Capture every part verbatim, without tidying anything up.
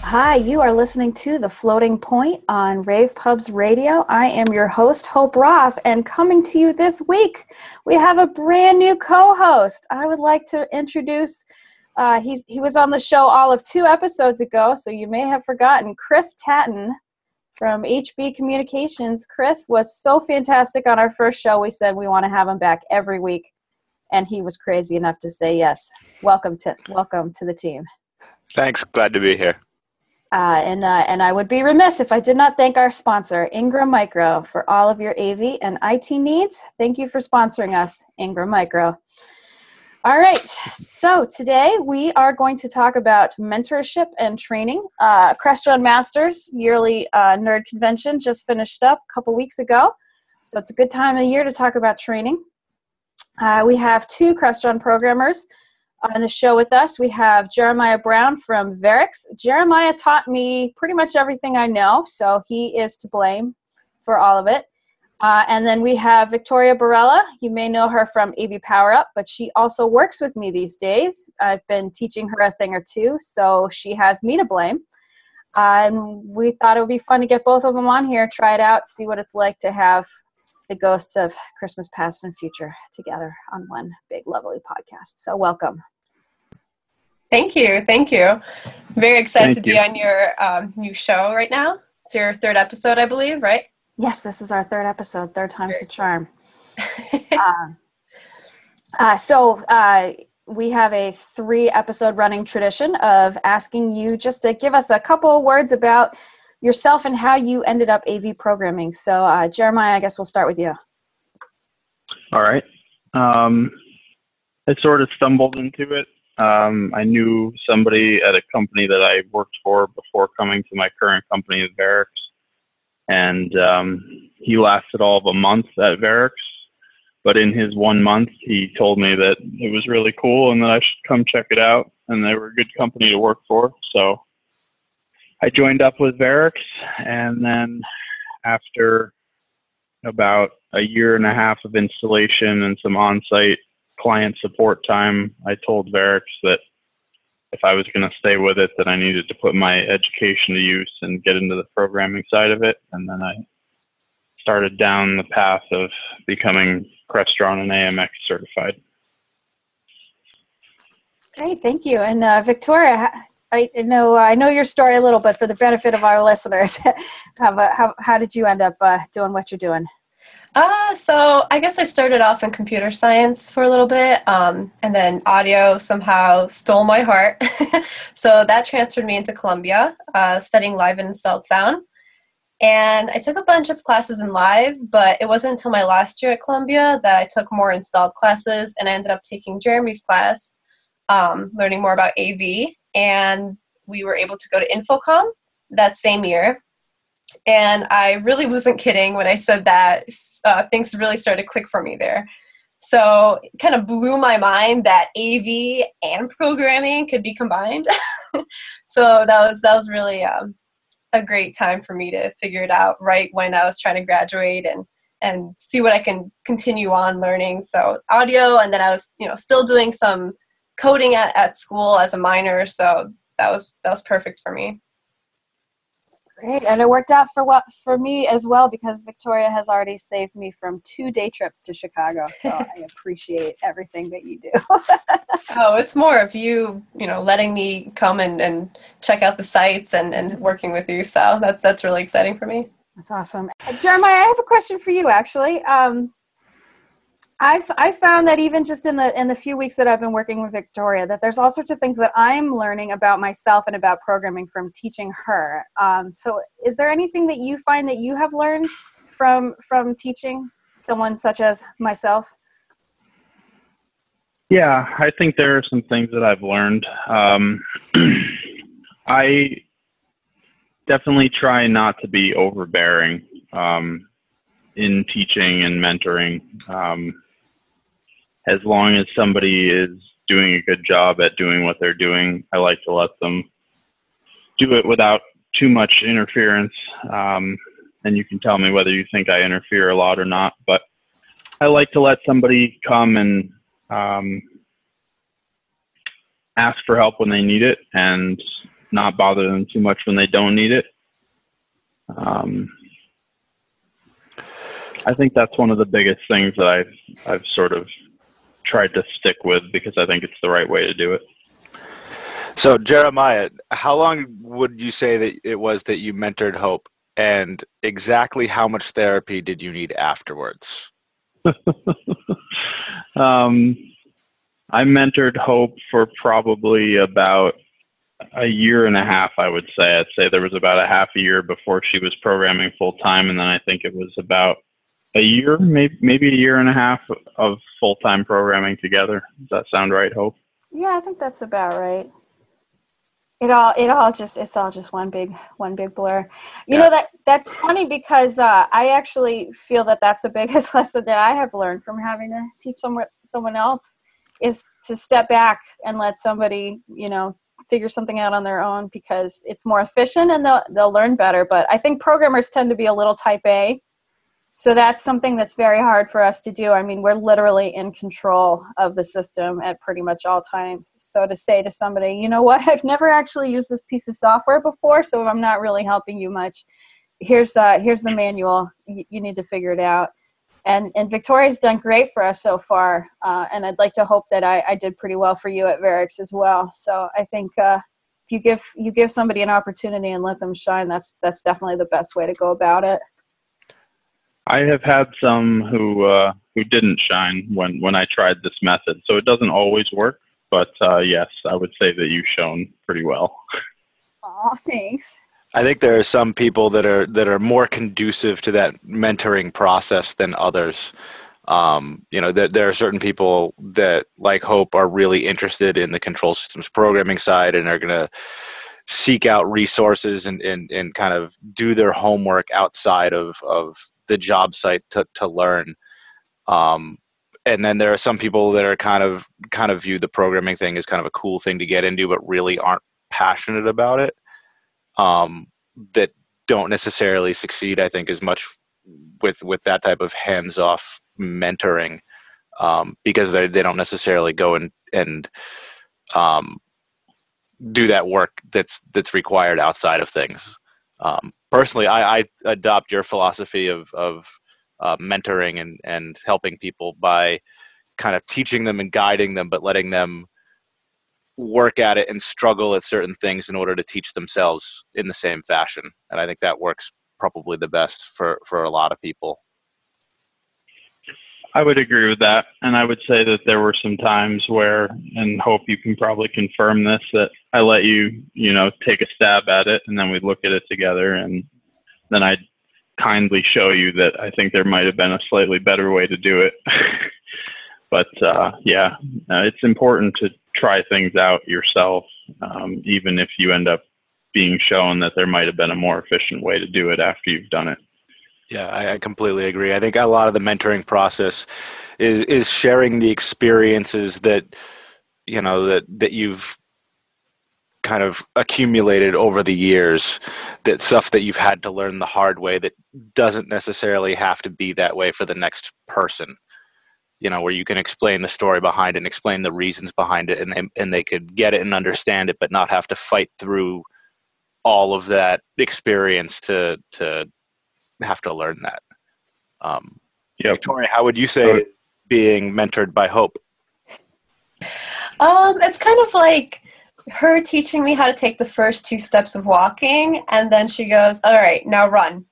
Hi, you are listening to The Floating Point on Rave Pubs Radio. I am your host, Hope Roth, and coming to you this week, we have a brand new co-host. I would like to introduce, uh, he's, he was on the show all of two episodes ago, so you may have forgotten, Chris Tatton from H B Communications. Chris was so fantastic on our first show, we said we want to have him back every week, and he was crazy enough to say yes. Welcome to, welcome to the team. Thanks. Glad to be here. Uh, and uh, and I would be remiss if I did not thank our sponsor, Ingram Micro, for all of your A V and I T needs. Thank you for sponsoring us, Ingram Micro. All right, so today we are going to talk about mentorship and training. Uh, Crestron Masters yearly uh, nerd convention just finished up a couple weeks ago, so it's a good time of the year to talk about training. Uh, we have two Crestron programmers on the show with us. We have Jeremiah Brown from Verix. Jeremiah taught me pretty much everything I know, so he is to blame for all of it. Uh, and then we have Victoria Barella. You may know her from A V Power Up, but she also works with me these days. I've been teaching her a thing or two, so she has me to blame. Uh, and we thought it would be fun to get both of them on here, try it out, see what it's like to have the ghosts of Christmas past and future together on one big lovely podcast. So welcome. Thank you. Thank you. Very excited Thank to you. be on your um, new show right now. It's your third episode, I believe, right? Yes, this is our third episode. Third time's the charm. uh, uh, so uh, we have a three episode running tradition of asking you just to give us a couple words about yourself and how you ended up A V programming. So uh, Jeremiah, I guess we'll start with you. All right. Um, I sort of stumbled into it. Um, I knew somebody at a company that I worked for before coming to my current company at Verix, and um, he lasted all of a month at Verix, but in his one month, he told me that it was really cool and that I should come check it out, and they were a good company to work for, so I joined up with Verix, and then after about a year and a half of installation and some on-site client support time, I told Verix that if I was going to stay with it, that I needed to put my education to use and get into the programming side of it. And then I started down the path of becoming Crestron and A M X certified. Great, thank you. And uh, Victoria, I know I know your story a little bit for the benefit of our listeners. how, how, how did you end up uh, doing what you're doing? Uh, so I guess I started off in computer science for a little bit, um, and then audio somehow stole my heart. So that transferred me into Columbia, uh, studying live and installed sound. And I took a bunch of classes in live, but it wasn't until my last year at Columbia that I took more installed classes, and I ended up taking Jeremy's class, um, learning more about A V, and we were able to go to Infocom that same year. And I really wasn't kidding when I said that uh, things really started to click for me there. So it kind of blew my mind that A V and programming could be combined. So that was that was really um, a great time for me to figure it out right when I was trying to graduate and and see what I can continue on learning. So audio, and then I was you know still doing some coding at, at school as a minor. So that was that was perfect for me. Great, and it worked out for what for me as well, because Victoria has already saved me from two day trips to Chicago. So I appreciate everything that you do. Oh, it's more of you, you know, letting me come and, and check out the sites and, and working with you. So that's that's really exciting for me. That's awesome, uh, Jeremiah. I have a question for you, actually. Um, I've I found that even just in the in the few weeks that I've been working with Victoria, that there's all sorts of things that I'm learning about myself and about programming from teaching her. Um, so, is there anything that you find that you have learned from from teaching someone such as myself? Yeah, I think there are some things that I've learned. Um, I definitely try not to be overbearing um, in teaching and mentoring. Um, as long as somebody is doing a good job at doing what they're doing, I like to let them do it without too much interference. Um, and you can tell me whether you think I interfere a lot or not, but I like to let somebody come and um, ask for help when they need it, and not bother them too much when they don't need it. Um, I think that's one of the biggest things that I've, I've sort of tried to stick with because I think it's the right way to do it. So Jeremiah, how long would you say that it was that you mentored Hope, and exactly how much therapy did you need afterwards? um, I mentored Hope for probably about a year and a half, I would say. I'd say there was about a half a year before she was programming full time, and then I think it was about a year, maybe maybe a year and a half of full time programming together. Does that sound right, Hope? Yeah, I think that's about right. It all, it all just, it's all just one big, one big blur. You Yeah. know, that that's funny because uh, I actually feel that that's the biggest lesson that I have learned from having to teach someone, someone else is to step back and let somebody, you know, figure something out on their own, because it's more efficient and they'll, they'll learn better. But I think programmers tend to be a little type A. So that's something that's very hard for us to do. I mean, we're literally in control of the system at pretty much all times. So to say to somebody, you know what, I've never actually used this piece of software before, so I'm not really helping you much. Here's uh, here's the manual. You, you need to figure it out. And and Victoria's done great for us so far. Uh, and I'd like to hope that I, I did pretty well for you at Verix as well. So I think uh, if you give you give somebody an opportunity and let them shine, that's that's definitely the best way to go about it. I have had some who uh, who didn't shine when, when I tried this method, so it doesn't always work. But uh, yes, I would say that you've shown pretty well. Oh, thanks. I think there are some people that are that are more conducive to that mentoring process than others. Um, you know, there, there are certain people that, like Hope, are really interested in the control systems programming side and are going to seek out resources and, and, and kind of do their homework outside of, of the job site to, to learn. Um, and then there are some people that are kind of kind of view the programming thing as kind of a cool thing to get into, but really aren't passionate about it. Um, that don't necessarily succeed, I think, as much with with that type of hands-off mentoring, um, because they they don't necessarily go and and um, do that work that's that's required outside of things. Um, personally, I, I adopt your philosophy of of uh, mentoring and and helping people by kind of teaching them and guiding them, but letting them work at it and struggle at certain things in order to teach themselves in the same fashion. And I think that works probably the best for, for a lot of people. I would agree with that. And I would say that there were some times where, and Hope you can probably confirm this, that I let you, you know, take a stab at it and then we'd look at it together and then I'd kindly show you that I think there might have been a slightly better way to do it. But uh, yeah, uh, it's important to try things out yourself, um, even if you end up being shown that there might have been a more efficient way to do it after you've done it. Yeah, I, I completely agree. I think a lot of the mentoring process is is sharing the experiences that, you know, that that you've kind of accumulated over the years, that stuff that you've had to learn the hard way that doesn't necessarily have to be that way for the next person. You know, where you can explain the story behind it and explain the reasons behind it, and they, and they could get it and understand it, but not have to fight through all of that experience to to have to learn that. Um, yep. Victoria, how would you say uh, being mentored by Hope? Um, it's kind of like her teaching me how to take the first two steps of walking, and then she goes, all right, now run.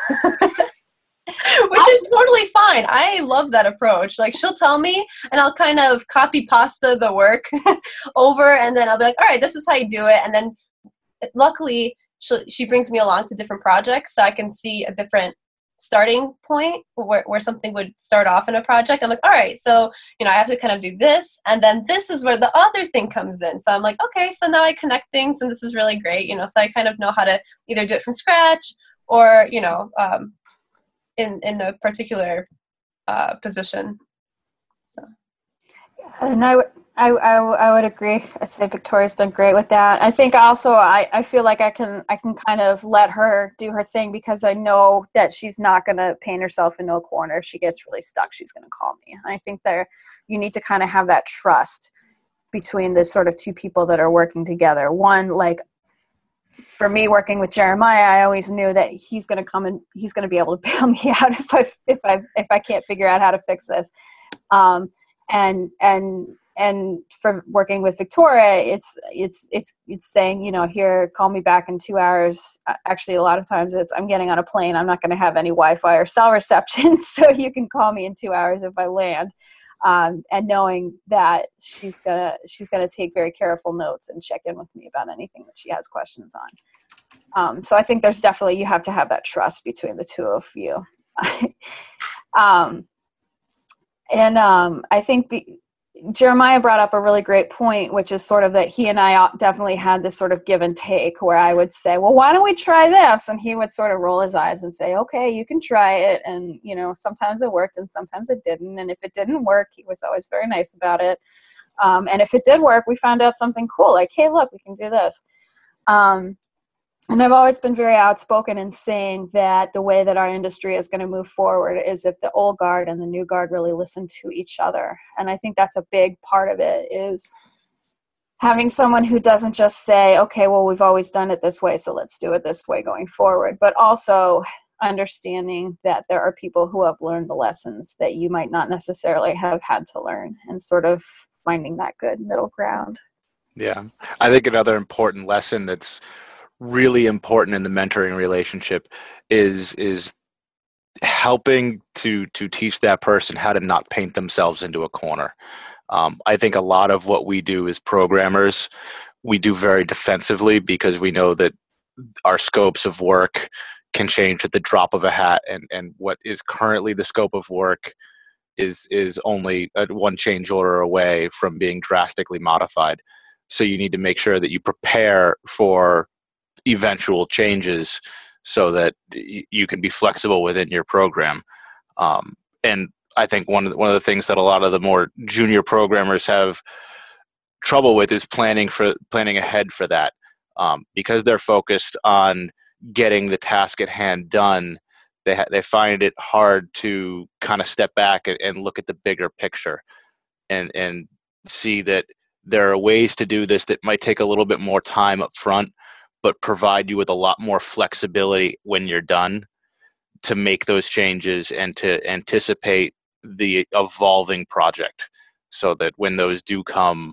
Which is totally fine. I love that approach. Like, she'll tell me, and I'll kind of copy pasta the work over, and then I'll be like, all right, this is how you do it. And then luckily, she she brings me along to different projects, so I can see a different starting point where, where something would start off in a project. I'm like, all right, so, you know, I have to kind of do this, and then this is where the other thing comes in. So I'm like, okay, so now I connect things, and this is really great, you know, so I kind of know how to either do it from scratch or, you know, um, in, in the particular uh, position. So. And I, I, I, I would agree. I'd say Victoria's done great with that. I think also I, I feel like I can I can kind of let her do her thing because I know that she's not going to paint herself into a corner. If she gets really stuck, she's going to call me. And I think there you need to kind of have that trust between the sort of two people that are working together. One, like, for me working with Jeremiah, I always knew that he's going to come and he's going to be able to bail me out if I if I if I can't figure out how to fix this. Um, and and and for working with Victoria, it's it's it's it's saying, you know, here, call me back in two hours. Actually, a lot of times it's I'm getting on a plane. I'm not going to have any Wi-Fi or cell reception, so you can call me in two hours if I land. Um, and knowing that she's gonna she's gonna take very careful notes and check in with me about anything that she has questions on. Um, so I think there's definitely, you have to have that trust between the two of you. um, and um, I think the Jeremiah brought up a really great point, which is sort of that he and I definitely had this sort of give and take where I would say, well, why don't we try this? And he would sort of roll his eyes and say, okay, you can try it. And, you know, sometimes it worked and sometimes it didn't. And if it didn't work, he was always very nice about it. Um, and if it did work, we found out something cool, like, hey, look, we can do this. Um, And I've always been very outspoken in saying that the way that our industry is going to move forward is if the old guard and the new guard really listen to each other. And I think that's a big part of it, is having someone who doesn't just say, okay, well, we've always done it this way, so let's do it this way going forward, but also understanding that there are people who have learned the lessons that you might not necessarily have had to learn, and sort of finding that good middle ground. Yeah. I think another important lesson that's really important in the mentoring relationship is is helping to to teach that person how to not paint themselves into a corner. Um, I think a lot of what we do as programmers, we do very defensively because we know that our scopes of work can change at the drop of a hat, and and what is currently the scope of work is is only a one change order away from being drastically modified. So you need to make sure that you prepare for eventual changes so that y- you can be flexible within your program. Um, and I think one of the, one of the things that a lot of the more junior programmers have trouble with is planning for planning ahead for that, um, because they're focused on getting the task at hand done. They ha- they find it hard to kind of step back and, and look at the bigger picture, and and see that there are ways to do this that might take a little bit more time up front, but provide you with a lot more flexibility when you're done to make those changes and to anticipate the evolving project, so that when those do come,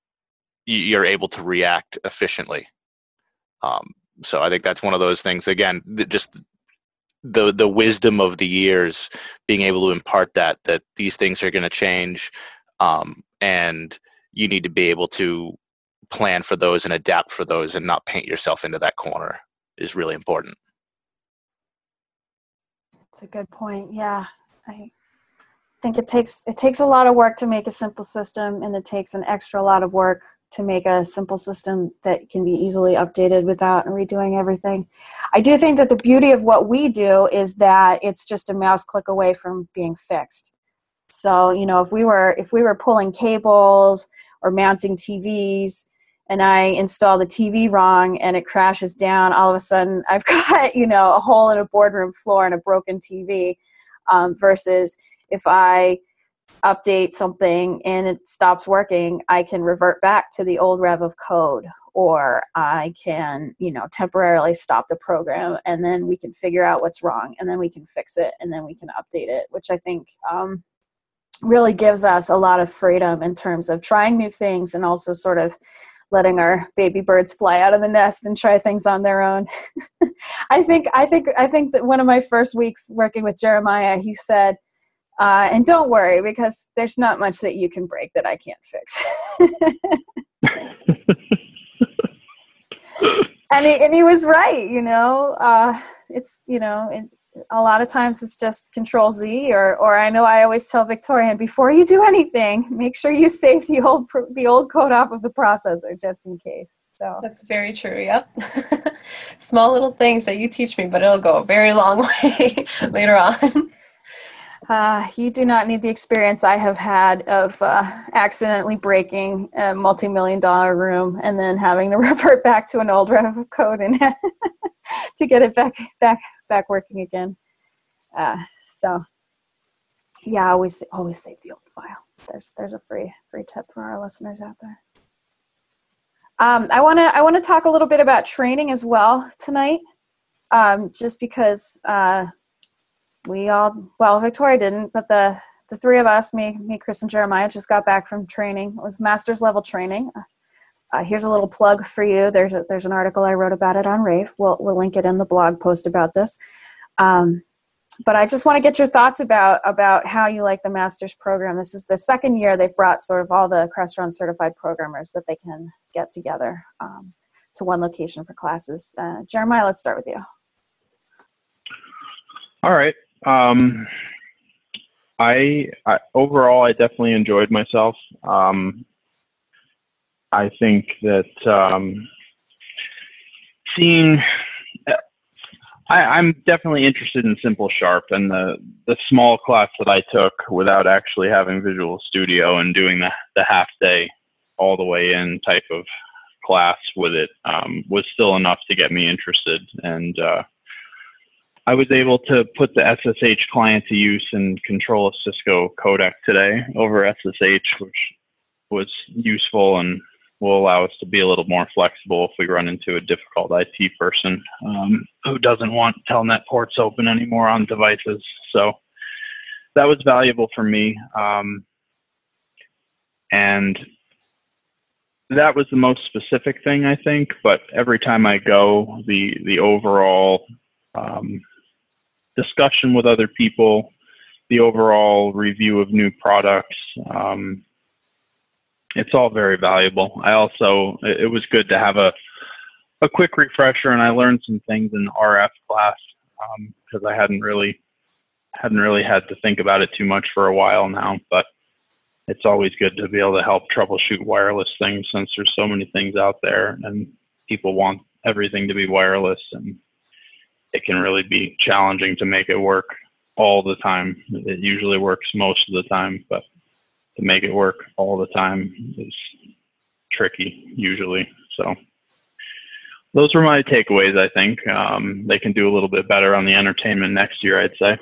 you're able to react efficiently. Um, so I think that's one of those things, again, that just the the wisdom of the years, being able to impart that, that these things are going to change, um, and you need to be able to plan for those and adapt for those and not paint yourself into that corner is really important. That's a good point. Yeah. I think it takes, it takes a lot of work to make a simple system, and it takes an extra lot of work to make a simple system that can be easily updated without redoing everything. I do think that the beauty of what we do is that it's just a mouse click away from being fixed. So, you know, if we were, if we were pulling cables or mounting T Vs, and I install the T V wrong and it crashes down, all of a sudden I've got, you know, a hole in a boardroom floor and a broken T V, um, versus if I update something and it stops working, I can revert back to the old rev of code, or I can, you know, temporarily stop the program, and then we can figure out what's wrong, and then we can fix it, and then we can update it, which I think um, really gives us a lot of freedom in terms of trying new things, and also sort of letting our baby birds fly out of the nest and try things on their own. I think, I think, I think that one of my first weeks working with Jeremiah, he said, uh, and don't worry, because there's not much that you can break that I can't fix. and, he, and he was right, you know, uh, it's, you know, it, a lot of times it's just control Z, or, or I know I always tell Victoria, before you do anything, make sure you save the old, the old code off of the processor just in case. So That's very true. Yep. Small little things that you teach me, but it'll go a very long way later on. Uh, you do not need the experience I have had of uh, accidentally breaking a multi-million dollar room and then having to revert back to an old rev of code and to get it back, back, back working again. Uh, so yeah, always, always save the old file. There's, there's a free, free tip for our listeners out there. Um, I want to I want to talk a little bit about training as well tonight, um, just because uh, we all, well, Victoria didn't, but the, the three of us, me, me, Chris, and Jeremiah, just got back from training. It was master's level training. Uh, here's a little plug for you. There's a, there's an article I wrote about it on Rave. We'll, we'll link it in the blog post about this. Um, but I just want to get your thoughts about, about how you like the master's program. This is the second year they've brought sort of all the Crestron certified programmers that they can get together um, to one location for classes. Uh, Jeremiah, let's start with you. All right. Um, I, I overall, I definitely enjoyed myself. Um, I think that um, seeing, I, I'm definitely interested in Simple Sharp, and the the small class that I took without actually having Visual Studio and doing the the half day all the way in type of class with it um, was still enough to get me interested. And uh, I was able to put the S S H client to use and control a Cisco codec today over S S H, which was useful and will allow us to be a little more flexible if we run into a difficult I T person um, who doesn't want telnet ports open anymore on devices. So that was valuable for me. Um, and that was the most specific thing, I think, but every time I go, the, the overall um, discussion with other people, the overall review of new products, um, it's all very valuable. I also, it was good to have a, a quick refresher, and I learned some things in the R F class because um, I hadn't really, hadn't really had to think about it too much for a while now, but it's always good to be able to help troubleshoot wireless things since there's so many things out there and people want everything to be wireless, and it can really be challenging to make it work all the time. It usually works most of the time, but to make it work all the time is tricky usually. So those were my takeaways, I think. Um, they can do a little bit better on the entertainment next year, I'd say.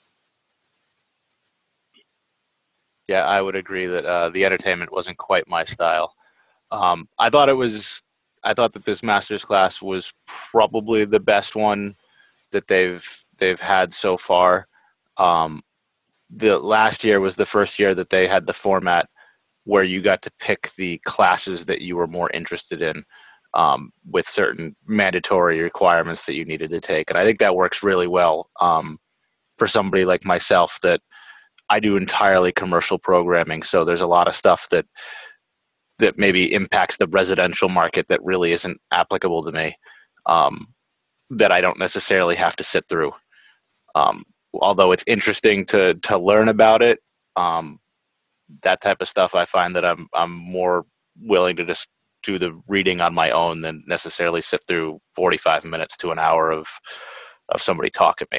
Yeah, I would agree that uh, the entertainment wasn't quite my style. Um, I thought it was, I thought that this master's class was probably the best one that they've, they've had so far. Um, the last year was the first year that they had the format where you got to pick the classes that you were more interested in, um, with certain mandatory requirements that you needed to take. And I think that works really well um, for somebody like myself that I do entirely commercial programming. So there's a lot of stuff that, that maybe impacts the residential market that really isn't applicable to me, um, that I don't necessarily have to sit through. Um, although it's interesting to to learn about it, um, that type of stuff, I find that I'm I'm more willing to just do the reading on my own than necessarily sit through forty-five minutes to an hour of of somebody talk at me.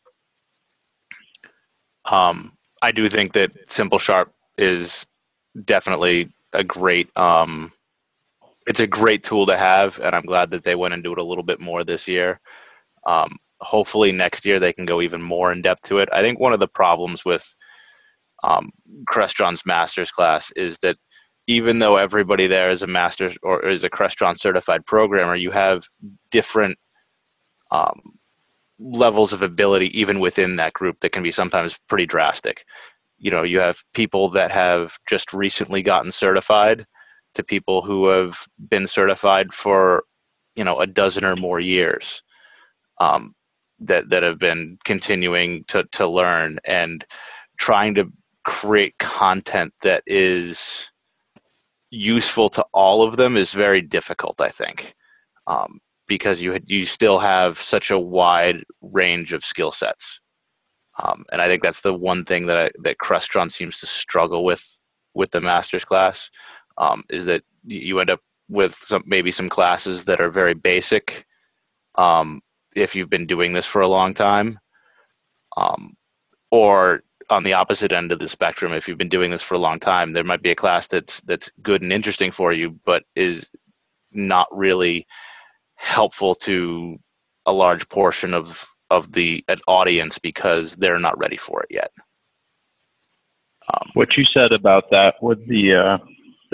Um, I do think that Simple Sharp is definitely a great um, it's a great tool to have, and I'm glad that they went and do it a little bit more this year. Um, hopefully next year they can go even more in depth to it. I think one of the problems with um, Crestron's master's class is that even though everybody there is a master's or is a Crestron certified programmer, you have different um, levels of ability even within that group that can be sometimes pretty drastic. You know, you have people that have just recently gotten certified to people who have been certified for, you know, a dozen or more years. Um, that that have been continuing to to learn and trying to create content that is useful to all of them is very difficult, I think, um, because you you still have such a wide range of skill sets, um, and I think that's the one thing that I, that Crestron seems to struggle with with the master's class, um, is that you end up with some maybe some classes that are very basic. Um, if you've been doing this for a long time, um, or on the opposite end of the spectrum, if you've been doing this for a long time, there might be a class that's that's good and interesting for you, but is not really helpful to a large portion of of the audience because they're not ready for it yet. Um, what you said about that with the uh,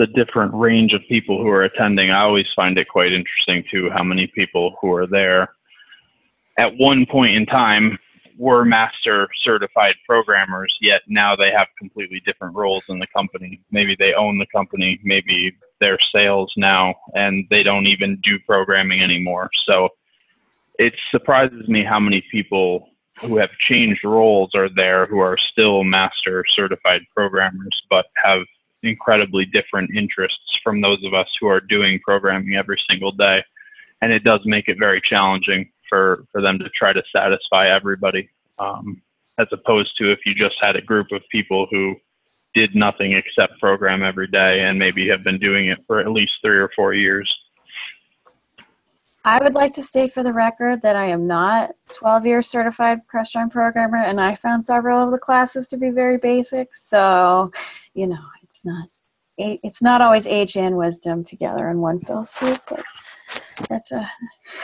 the different range of people who are attending. I always find it quite interesting too, how many people who are there at one point in time were master certified programmers, yet now they have completely different roles in the company. Maybe they own the company, maybe they're sales now, and they don't even do programming anymore. So it surprises me how many people who have changed roles are there who are still master certified programmers, but have incredibly different interests from those of us who are doing programming every single day. And it does make it very challenging for, for them to try to satisfy everybody, um, as opposed to if you just had a group of people who did nothing except program every day and maybe have been doing it for at least three or four years. I would like to state for the record that I am not twelve year certified Crestron programmer, and I found several of the classes to be very basic. So, you know, it's not it's not always age and wisdom together in one fell swoop, but that's a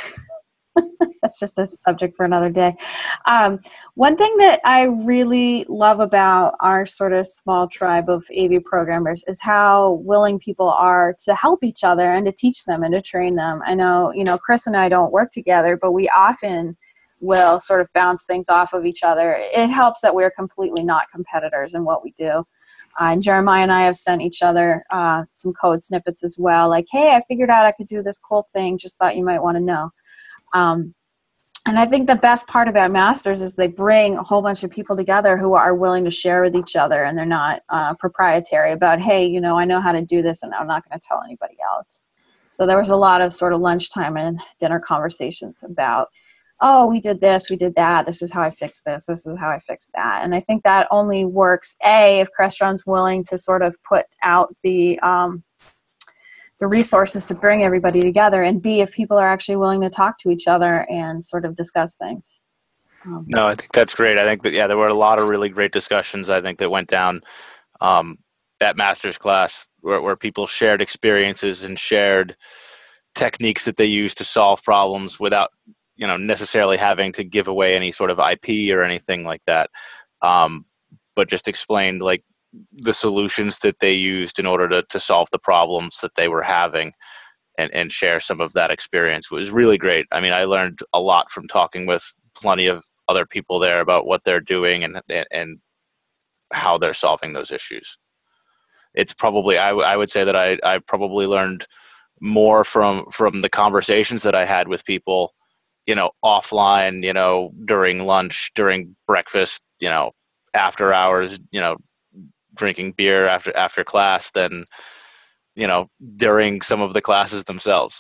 that's just a subject for another day. Um, one thing that I really love about our sort of small tribe of A V programmers is how willing people are to help each other and to teach them and to train them. I know, you know, Chris and I don't work together, but we often will sort of bounce things off of each other. It helps that we're completely not competitors in what we do. Uh, and Jeremiah and I have sent each other uh, some code snippets as well. Like, hey, I figured out I could do this cool thing. Just thought you might want to know. Um, and I think the best part about Masters is they bring a whole bunch of people together who are willing to share with each other, and they're not uh, proprietary about, hey, you know, I know how to do this and I'm not going to tell anybody else. So there was a lot of sort of lunchtime and dinner conversations about, oh, we did this, we did that, this is how I fixed this, this is how I fixed that. And I think that only works, A, if Crestron's willing to sort of put out the um, the resources to bring everybody together, and B, if people are actually willing to talk to each other and sort of discuss things. Um, No, I think that's great. I think that, yeah, there were a lot of really great discussions, I think, that went down um, at master's class where, where people shared experiences and shared techniques that they use to solve problems without, you know, necessarily having to give away any sort of I P or anything like that. Um, but just explained, like, the solutions that they used in order to, to solve the problems that they were having, and, and share some of that experience. It was really great. I mean, I learned a lot from talking with plenty of other people there about what they're doing and, and how they're solving those issues. It's probably, I, w- I would say that I, I probably learned more from, from the conversations that I had with people, you know, offline, you know, during lunch, during breakfast, you know, after hours, you know, drinking beer after after class than, you know, during some of the classes themselves.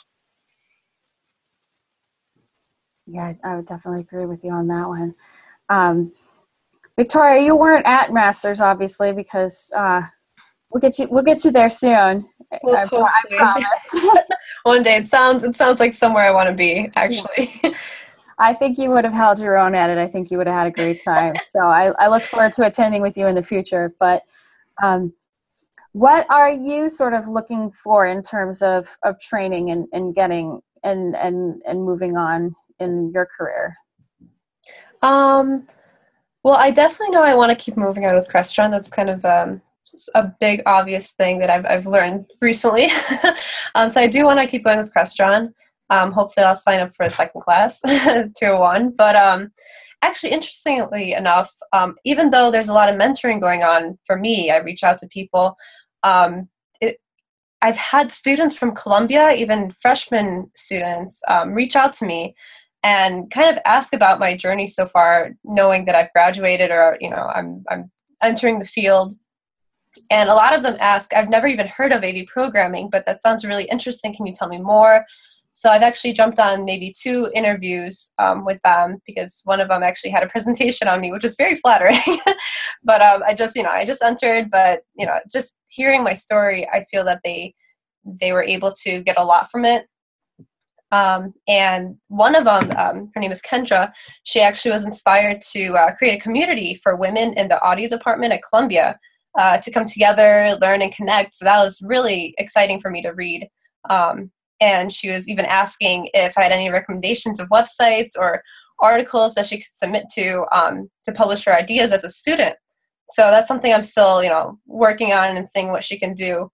Yeah, I would definitely agree with you on that one. Um, Victoria, you weren't at Masters, obviously, because uh, we'll get you we'll get you there soon. Well, I, I promise. One day. It sounds it sounds like somewhere I want to be, actually. Yeah. I think you would have held your own at it. I think you would have had a great time. So I, I look forward to attending with you in the future. But um, what are you sort of looking for in terms of, of training and, and getting and, and, and moving on in your career? Um, well, I definitely know I want to keep moving on with Crestron. That's kind of um, just a big, obvious thing that I've, I've learned recently. um, so I do want to keep going with Crestron. Um, hopefully I'll sign up for a second class, tier one. But um, actually, interestingly enough, um, even though there's a lot of mentoring going on for me, I reach out to people. Um, it, I've had students from Columbia, even freshman students, um, reach out to me and kind of ask about my journey so far, knowing that I've graduated or, you know, I'm I'm entering the field. And a lot of them ask, I've never even heard of A V programming, but that sounds really interesting. Can you tell me more? So I've actually jumped on maybe two interviews um, with them, because one of them actually had a presentation on me, which was very flattering. But um, I just, you know, I just entered, but, you know, just hearing my story, I feel that they they were able to get a lot from it. Um, and one of them, um, her name is Kendra, she actually was inspired to uh, create a community for women in the audio department at Columbia uh, to come together, learn, and connect. So that was really exciting for me to read. Um, And she was even asking if I had any recommendations of websites or articles that she could submit to um, to publish her ideas as a student. So that's something I'm still, you know, working on and seeing what she can do.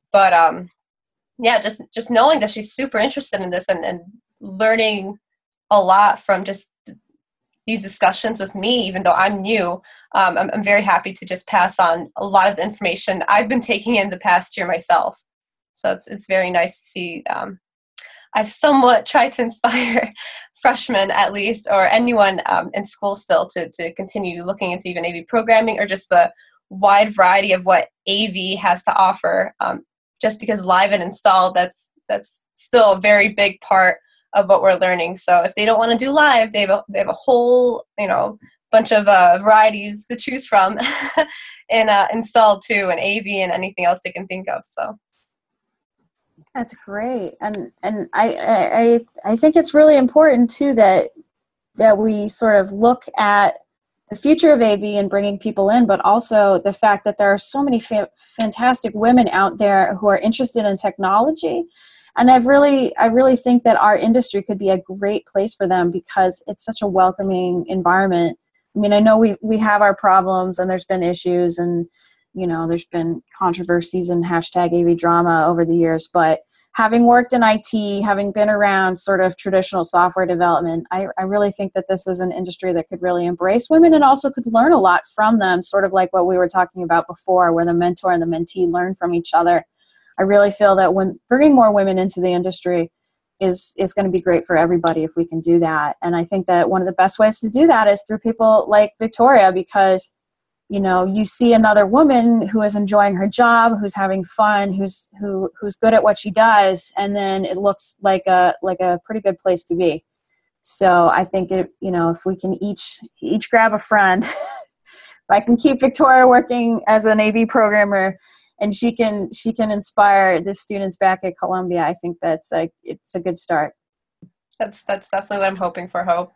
but um, yeah, just just knowing that she's super interested in this and, and learning a lot from just these discussions with me, even though I'm new, um, I'm, I'm very happy to just pass on a lot of the information I've been taking in the past year myself. So it's it's very nice to see. Um, I've somewhat tried to inspire freshmen, at least, or anyone um, in school still to to continue looking into even A V programming or just the wide variety of what A V has to offer. Um, just because live and installed, that's that's still a very big part of what we're learning. So if they don't want to do live, they have a, they have a whole, you know, bunch of uh, varieties to choose from and uh, installed too, and A V and anything else they can think of. So that's great. And and I, I I think it's really important too that that we sort of look at the future of A V and bringing people in, but also the fact that there are so many fa- fantastic women out there who are interested in technology. And I've really, I really think that our industry could be a great place for them because it's such a welcoming environment. I mean, I know we we have our problems and there's been issues and, you know, there's been controversies and hashtag A V drama over the years, but having worked in I T, having been around sort of traditional software development, I, I really think that this is an industry that could really embrace women and also could learn a lot from them, sort of like what we were talking about before, where the mentor and the mentee learn from each other. I really feel that when bringing more women into the industry is is going to be great for everybody if we can do that. And I think that one of the best ways to do that is through people like Victoria, because, you know, you see another woman who is enjoying her job, who's having fun, who's who who's good at what she does, and then it looks like a like a pretty good place to be. So I think it, you know, if we can each each grab a friend, if I can keep Victoria working as an A V programmer, and she can she can inspire the students back at Columbia, I think that's like it's a good start. That's that's definitely what I'm hoping for, Hope.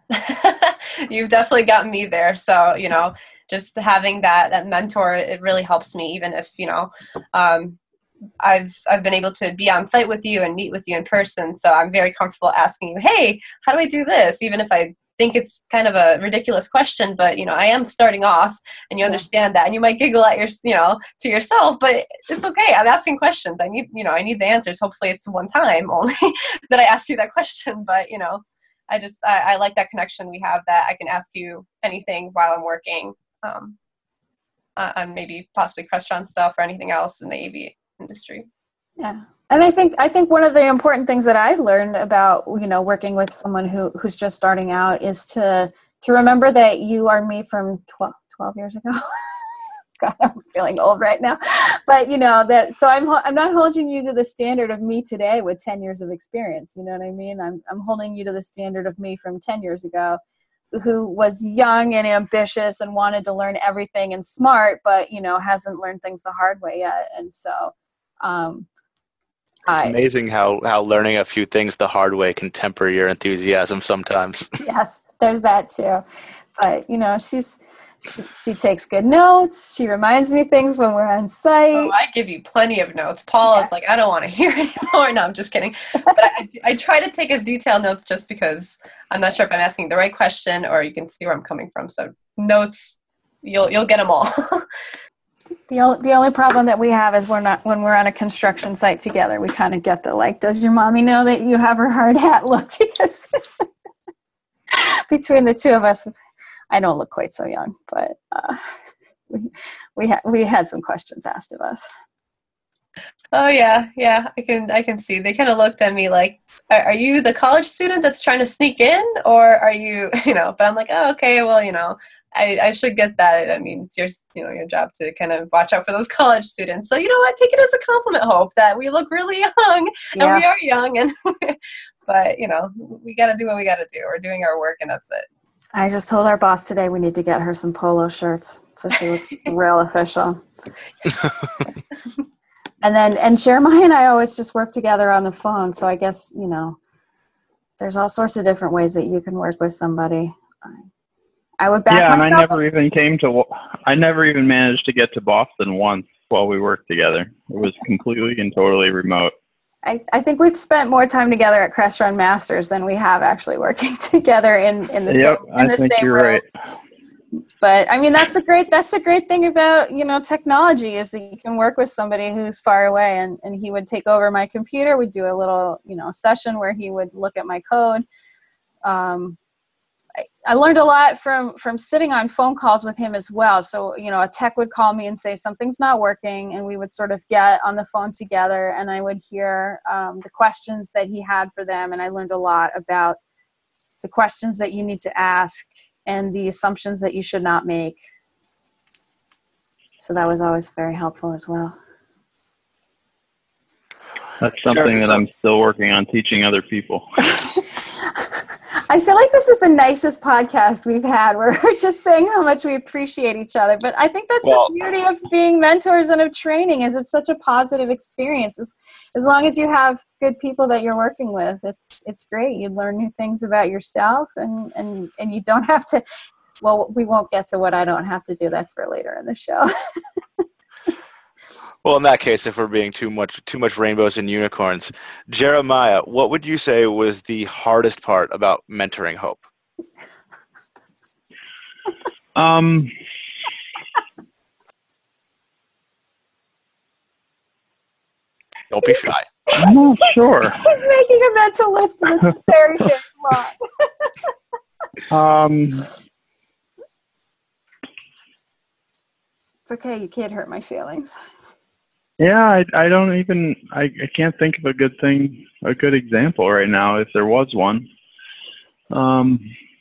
You've definitely gotten me there. So, you know, just having that that mentor, it really helps me, even if, you know, um, I've I've been able to be on site with you and meet with you in person. So I'm very comfortable asking you, hey, how do I do this? Even if I think it's kind of a ridiculous question, but, you know, I am starting off and you understand that, and you might giggle at your, you know, to yourself, but it's okay. I'm asking questions. I need, you know, I need the answers. Hopefully it's one time only that I ask you that question, but, you know, I just, I, I like that connection we have, that I can ask you anything while I'm working um, uh, on maybe possibly Crestron stuff or anything else in the A V industry. Yeah. And I think I think one of the important things that I've learned about, you know, working with someone who who's just starting out is to to remember that you are me from twelve, twelve years ago. God, I'm feeling old right now. But, you know, that so I'm I'm not holding you to the standard of me today with ten years of experience. You know what I mean? I'm I'm holding you to the standard of me from ten years ago, who was young and ambitious and wanted to learn everything and smart, but, you know, hasn't learned things the hard way yet. And so um It's I, amazing how, how learning a few things the hard way can temper your enthusiasm sometimes. yes, there's that too. But, you know, she's she, she takes good notes. She reminds me things when we're on site. Oh, I give you plenty of notes. Paul Yeah. is like, I don't want to hear anymore. No, I'm just kidding. But I, I try to take his detailed notes just because I'm not sure if I'm asking the right question or you can see where I'm coming from. So notes, you'll you'll get them all. The only, the only problem that we have is we're not, when we're on a construction site together, we kind of get the, like, does your mommy know that you have her hard hat look? Because between the two of us, I don't look quite so young, but uh, we we, ha- we had some questions asked of us. Oh yeah, yeah. I can I can see. They kind of looked at me like, are, are you the college student that's trying to sneak in, or are you, you know? But I'm like, oh, okay. Well, you know, I, I should get that. I mean, it's your, you know, your job to kind of watch out for those college students. So, you know what? Take it as a compliment, Hope, that we look really young, Yeah. and we are young, and but you know, we got to do what we got to do. We're doing our work, and that's it. I just told our boss today we need to get her some polo shirts so she looks real official. And then, and Jeremiah and I always just work together on the phone. So I guess, you know, there's all sorts of different ways that you can work with somebody. I would back Yeah, and I myself. never even came to, I never even managed to get to Boston once while we worked together. It was completely and totally remote. I, I think we've spent more time together at Crestron Masters than we have actually working together in, in the Yep, same, in I the think same you're room. right. but I mean, that's the great, that's the great thing about, you know, technology is that you can work with somebody who's far away, and, and he would take over my computer. We'd do a little, you know, session where he would look at my code. Um, I, I learned a lot from, from sitting on phone calls with him as well. So, you know, a tech would call me and say something's not working, and we would sort of get on the phone together, and I would hear um, the questions that he had for them. And I learned a lot about the questions that you need to ask and the assumptions that you should not make. So that was always very helpful as well. That's something that I'm still working on teaching other people. I feel like this is the nicest podcast we've had, where we're just saying how much we appreciate each other. But I think that's well, the beauty of being mentors and of training, is it's such a positive experience. As, as long as you have good people that you're working with, it's it's great. You learn new things about yourself, and, and, and you don't have to, well, we won't get to what I don't have to do. That's for later in the show. Well, in that case, if we're being too much too much rainbows and unicorns, Jeremiah, what would you say was the hardest part about mentoring Hope? Um, Don't be shy. I'm not sure. He's making a mental list of it's very, very long. um, it's okay. You can't hurt my feelings. Yeah, I, I don't even, I, I can't think of a good thing, a good example right now, if there was one. Um,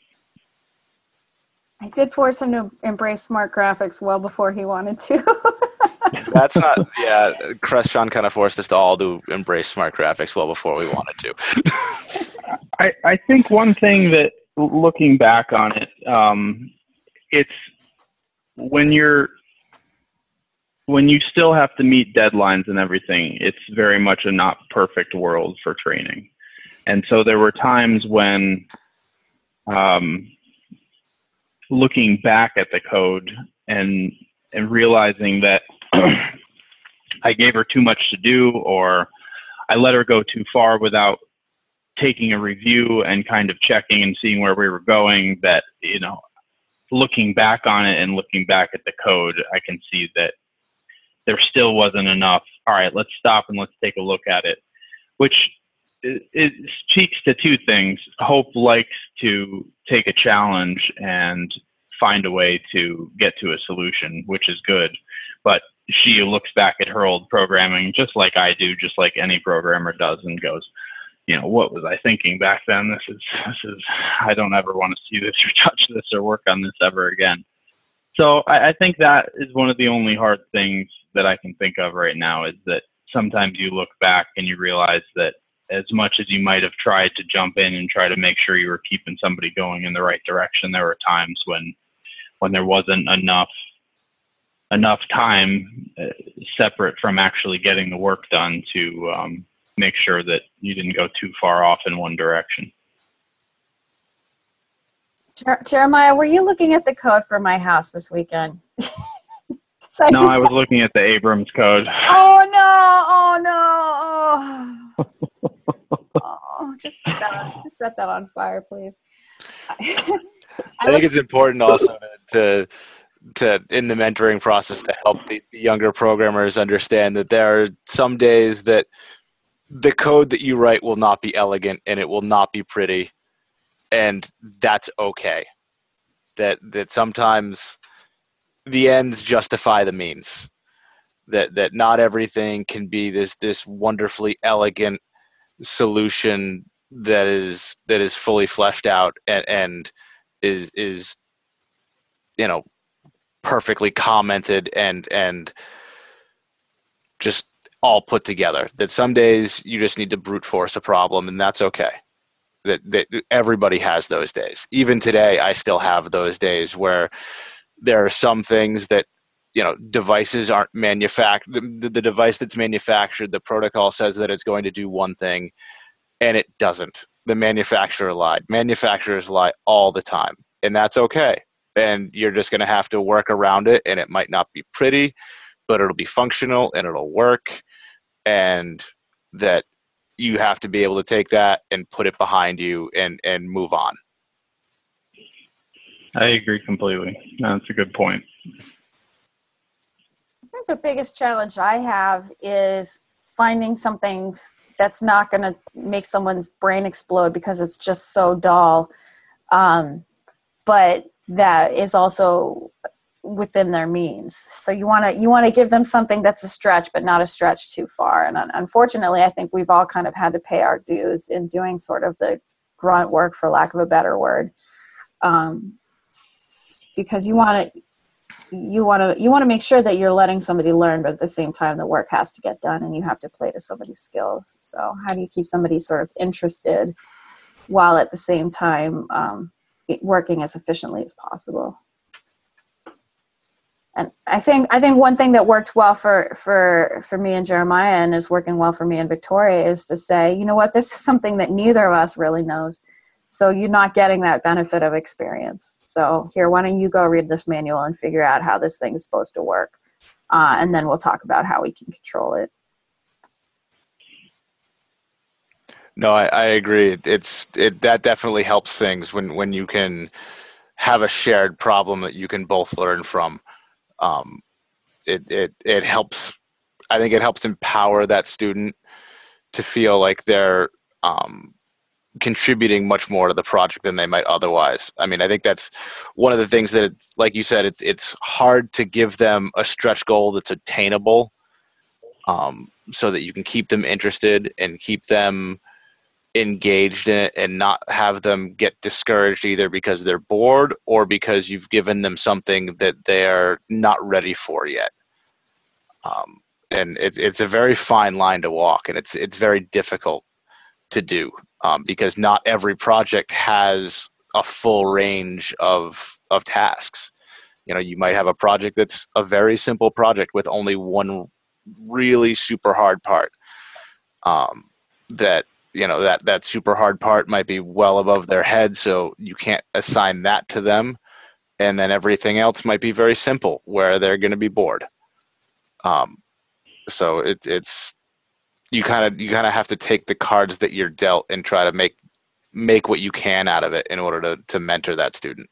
I did force him to embrace smart graphics well before he wanted to. That's not, yeah, Crestron kind of forced us to all to embrace smart graphics well before we wanted to. I, I think one thing that, looking back on it, um, it's when you're, when you still have to meet deadlines and everything, it's very much a not perfect world for training. And so there were times when, um, looking back at the code and, and realizing that I gave her too much to do, or I let her go too far without taking a review and kind of checking and seeing where we were going, that, you know, looking back on it and looking back at the code, I can see that there still wasn't enough. All right, let's stop and let's take a look at it, which it, it speaks to two things. Hope likes to take a challenge and find a way to get to a solution, which is good. But she looks back at her old programming, just like I do, just like any programmer does, and goes, you know, what was I thinking back then? This is, this is, I don't ever want to see this or touch this or work on this ever again. So I, I think that is one of the only hard things that I can think of right now, is that sometimes you look back and you realize that as much as you might have tried to jump in and try to make sure you were keeping somebody going in the right direction, there were times when when there wasn't enough enough time uh, separate from actually getting the work done to um, make sure that you didn't go too far off in one direction. Jer- Jeremiah, were you looking at the code for my house this weekend? I no, just... I was looking at the Abrams code. Oh no! Oh no! Oh, oh just set that on, just set that on fire, please. I, I think it's important also to, to to in the mentoring process to help the younger programmers understand that there are some days that the code that you write will not be elegant and it will not be pretty, and that's okay. That that sometimes the ends justify the means. That that not everything can be this this wonderfully elegant solution that is that is fully fleshed out and, and is is you know perfectly commented and and just all put together. That some days you just need to brute force a problem, and that's okay. That that everybody has those days. Even today, I still have those days where there are some things that, you know, devices aren't manufactured. The, the device that's manufactured, the protocol says that it's going to do one thing, and it doesn't. The manufacturer lied. Manufacturers lie all the time, and that's okay. And you're just going to have to work around it, and it might not be pretty, but it'll be functional and it'll work. And that you have to be able to take that and put it behind you and, and move on. I agree completely. That's a good point. I think the biggest challenge I have is finding something that's not going to make someone's brain explode because it's just so dull. Um, but that is also within their means. So you want to, you want to give them something that's a stretch, but not a stretch too far. And un- unfortunately, I think we've all kind of had to pay our dues in doing sort of the grunt work, for lack of a better word. Um, because you want to, you want to, you want to make sure that you're letting somebody learn, but at the same time, the work has to get done and you have to play to somebody's skills. So how do you keep somebody sort of interested while at the same time, um, working as efficiently as possible? And I think, I think one thing that worked well for, for, for me and Jeremiah, and is working well for me and Victoria, is to say, you know what, this is something that neither of us really knows. So you're not getting that benefit of experience. So here, why don't you go read this manual and figure out how this thing is supposed to work. Uh, and then we'll talk about how we can control it. No, I, I agree. It's it that definitely helps things when, when you can have a shared problem that you can both learn from. Um, it, it, it helps, I think it helps empower that student to feel like they're um, contributing much more to the project than they might otherwise. I mean, I think that's one of the things that, it's, like you said, it's, it's hard to give them a stretch goal that's attainable, um, so that you can keep them interested and keep them engaged in it and not have them get discouraged either because they're bored or because you've given them something that they're not ready for yet. Um, and it's it's a very fine line to walk, and it's it's very difficult to do, um, because not every project has a full range of of tasks. You know, you might have a project that's a very simple project with only one really super hard part, um, that you know, that, that super hard part might be well above their head, so you can't assign that to them. And then everything else might be very simple, where they're going to be bored. Um, so it's, it's, you kind of, you kind of have to take the cards that you're dealt and try to make, make what you can out of it in order to, to mentor that student.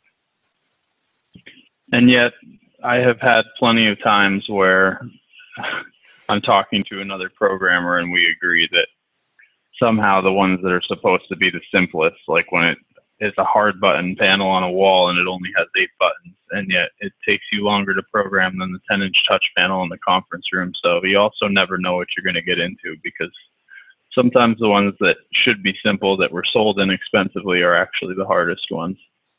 And yet I have had plenty of times where I'm talking to another programmer and we agree that somehow the ones that are supposed to be the simplest, like when it is a hard button panel on a wall and it only has eight buttons, and yet it takes you longer to program than the ten inch touch panel in the conference room. So you also never know what you're going to get into, because sometimes the ones that should be simple that were sold inexpensively are actually the hardest ones.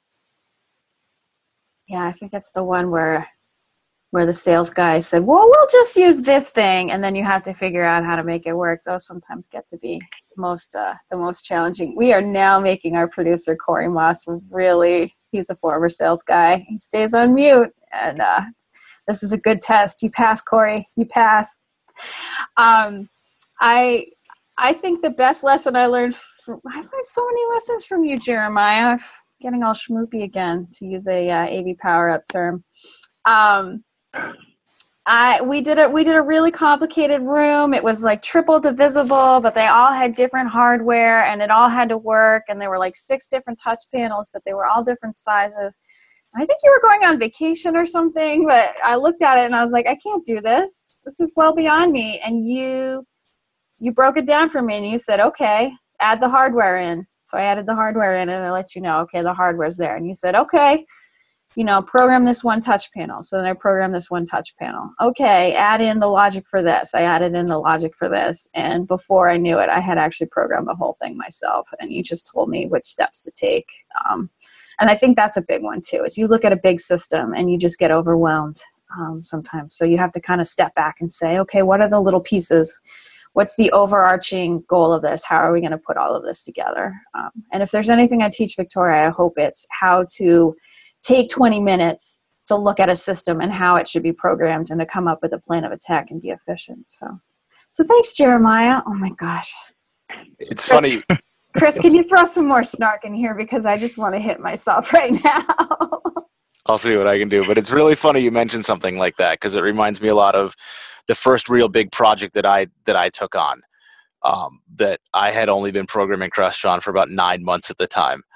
Yeah, I think it's the one where where the sales guy said, well, we'll just use this thing, and then you have to figure out how to make it work. Those sometimes get to be most uh, the most challenging. We are now making our producer, Corey Moss, really, he's a former sales guy. He stays on mute, and uh, this is a good test. You pass, Corey. You pass. Um, I I think the best lesson I learned, from, I've learned so many lessons from you, Jeremiah. I'm getting all schmoopy again, to use a uh, A V Power Up term. Um, I we did a we did a really complicated room. It was like triple divisible, but they all had different hardware and it all had to work. And there were like six different touch panels, but they were all different sizes. And I think you were going on vacation or something, but I looked at it and I was like, I can't do this. This is well beyond me. And you you broke it down for me and you said, okay, add the hardware in. So I added the hardware in and I let you know, okay, the hardware's there. And you said, okay, you know, program this one touch panel. So then I programmed this one touch panel. Okay, add in the logic for this. I added in the logic for this. And before I knew it, I had actually programmed the whole thing myself. And you just told me which steps to take. Um, and I think that's a big one too, is you look at a big system and you just get overwhelmed um, sometimes. So you have to kind of step back and say, okay, what are the little pieces? What's the overarching goal of this? How are we going to put all of this together? Um, and if there's anything I teach Victoria, I hope it's how to take twenty minutes to look at a system and how it should be programmed and to come up with a plan of attack and be efficient. So, so thanks, Jeremiah. Oh my gosh. It's funny. Chris, can you throw some more snark in here, because I just want to hit myself right now. I'll see what I can do. But it's really funny you mentioned something like that, because it reminds me a lot of the first real big project that I that I took on. Um, that I had only been programming Crestron for about nine months at the time.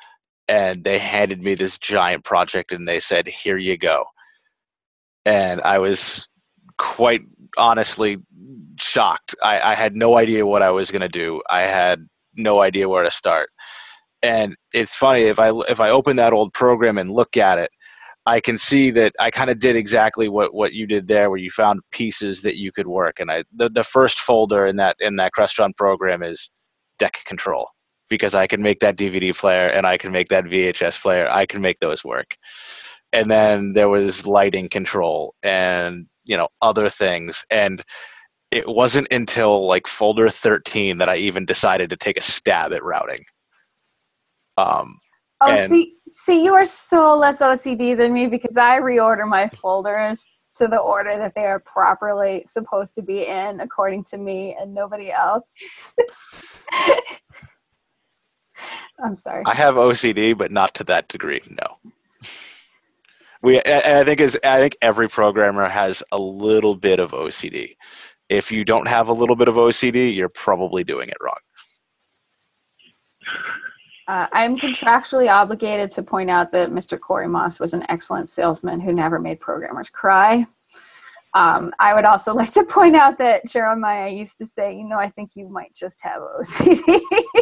and they handed me this giant project and they said, here you go. And I was quite honestly shocked. I, I had no idea what I was going to do. I had no idea where to start. And it's funny, if I if I open that old program and look at it, I can see that I kind of did exactly what, what you did there, where you found pieces that you could work. And I the, the first folder in that in that Crestron program is deck control, because I can make that D V D player and I can make that V H S player. I can make those work. And then there was lighting control and, you know, other things. And it wasn't until like folder thirteen that I even decided to take a stab at routing. Um, oh, and, see, see, you are so less O C D than me, because I reorder my folders to the order that they are properly supposed to be in, according to me and nobody else. I'm sorry. I have O C D, but not to that degree. No. We, and I think is I think every programmer has a little bit of O C D. If you don't have a little bit of O C D, you're probably doing it wrong. Uh, I'm contractually obligated to point out that Mister Corey Moss was an excellent salesman who never made programmers cry. Um, I would also like to point out that Jeremiah used to say, you know, I think you might just have O C D.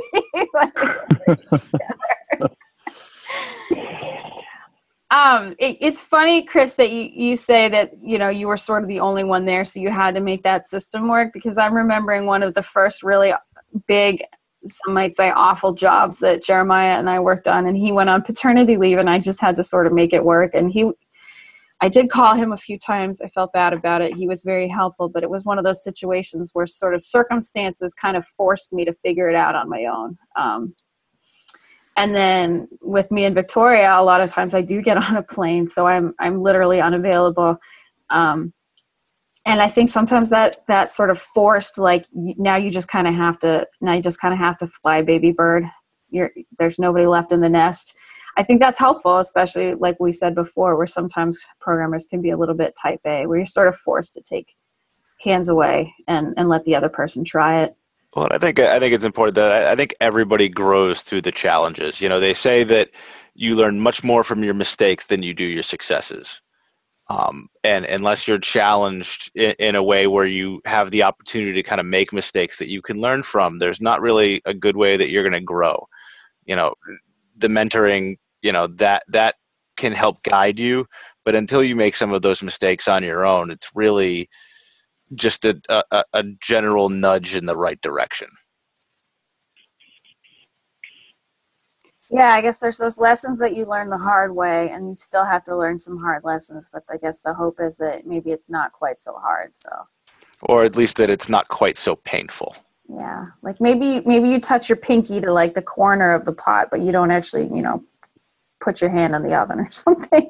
um, it, it's funny, Chris, that you, you say that, you know, you were sort of the only one there, so you had to make that system work, because I'm remembering one of the first really big, some might say awful jobs that Jeremiah and I worked on, and he went on paternity leave, and I just had to sort of make it work. And he, I did call him a few times. I felt bad about it. He was very helpful, but it was one of those situations where sort of circumstances kind of forced me to figure it out on my own. Um, and then with me and Victoria, a lot of times I do get on a plane, so I'm I'm literally unavailable. Um, And I think sometimes that, that sort of forced, like, now you just kind of have to, now you just kind of have to fly, baby bird. You're, there's nobody left in the nest. I think that's helpful, especially like we said before, where sometimes programmers can be a little bit type A, where you're sort of forced to take hands away and, and let the other person try it. Well, I think I think it's important that I, I think everybody grows through the challenges. You know, they say that you learn much more from your mistakes than you do your successes. Um, and unless you're challenged in, in a way where you have the opportunity to kind of make mistakes that you can learn from, there's not really a good way that you're going to grow. You know, the mentoring, you know, that, that can help guide you, but until you make some of those mistakes on your own, it's really just a, a, a general nudge in the right direction. Yeah, I guess there's those lessons that you learn the hard way, and you still have to learn some hard lessons, but I guess the hope is that maybe it's not quite so hard. So, or at least that it's not quite so painful. Yeah, like maybe maybe you touch your pinky to like the corner of the pot, but you don't actually, you know, put your hand in the oven or something.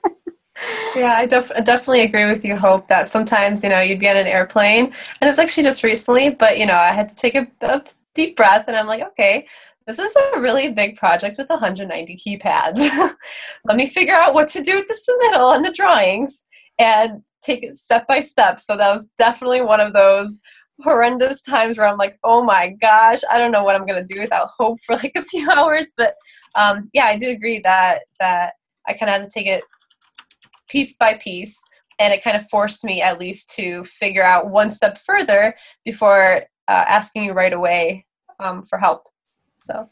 Yeah, I, def- I definitely agree with you, Hope, that sometimes, you know, you'd be on an airplane, and it was actually just recently, but, you know, I had to take a, a deep breath, and I'm like, okay, this is a really big project with one hundred ninety keypads. Let me figure out what to do with the submittal and the drawings and take it step by step. So that was definitely one of those horrendous times where I'm like, oh my gosh, I don't know what I'm going to do without Hope for like a few hours. But um, yeah, I do agree that, that I kind of had to take it piece by piece, and it kind of forced me at least to figure out one step further before uh, asking you right away um, for help. So,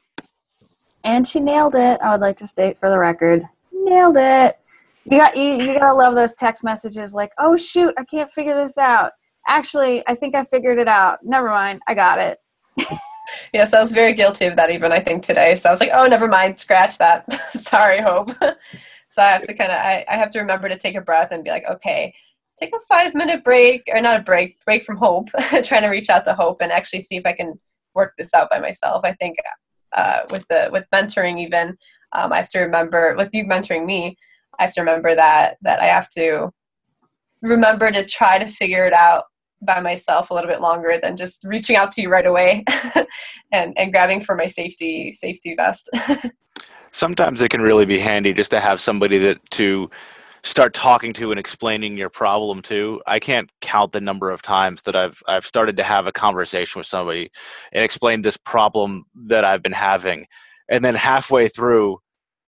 and she nailed it. I would like to state for the record, nailed it. You got you, you gotta love those text messages like, oh shoot, I can't figure this out. Actually, I think I figured it out. Never mind, I got it. Yes, I was very guilty of that even, I think, today. So I was like, oh, never mind, scratch that. Sorry, Hope. So I have to kind of, I, I have to remember to take a breath and be like, okay, take a five minute break, or not a break, break from Hope, trying to reach out to Hope and actually see if I can work this out by myself. I think uh, with the with mentoring even, um, I have to remember, with you mentoring me, I have to remember that that I have to remember to try to figure it out by myself a little bit longer than just reaching out to you right away and, and grabbing for my safety safety vest. Sometimes it can really be handy just to have somebody that to start talking to and explaining your problem to. I can't count the number of times that I've I've started to have a conversation with somebody and explain this problem that I've been having. And then halfway through,